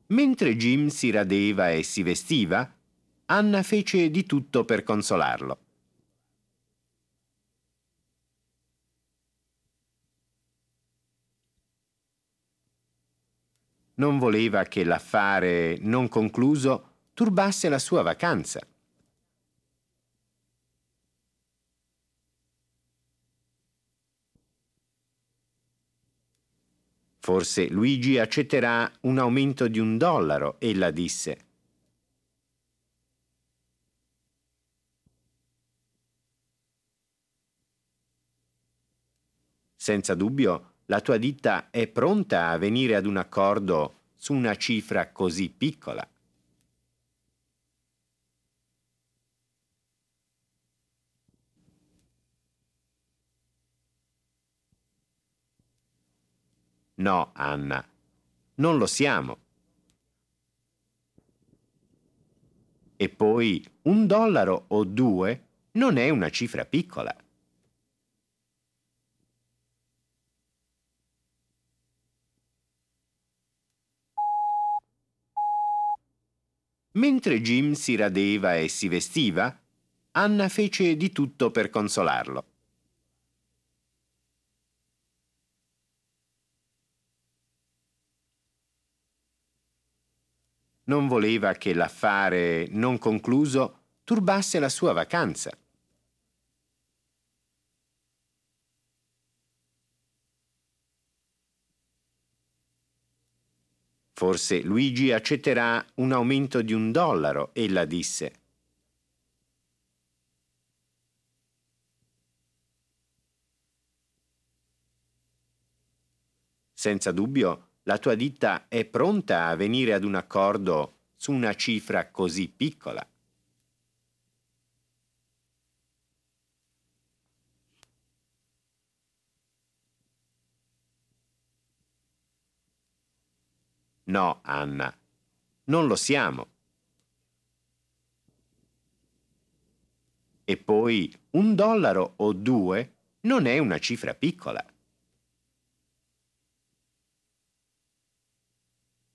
Mentre Jim si radeva e si vestiva, Anna fece di tutto per consolarlo. Non voleva che l'affare non concluso turbasse la sua vacanza. Forse Luigi accetterà un aumento di $1, ella disse. Senza dubbio, la tua ditta è pronta a venire ad un accordo su una cifra così piccola. No, Anna, non lo siamo. E poi $1 o 2 non è una cifra piccola. Mentre Jim si radeva e si vestiva, Anna fece di tutto per consolarlo. Non voleva che l'affare non concluso turbasse la sua vacanza. Forse Luigi accetterà un aumento di $1, ella disse. Senza dubbio, la tua ditta è pronta a venire ad un accordo su una cifra così piccola. No, Anna, non lo siamo. E poi $1 o 2 non è una cifra piccola.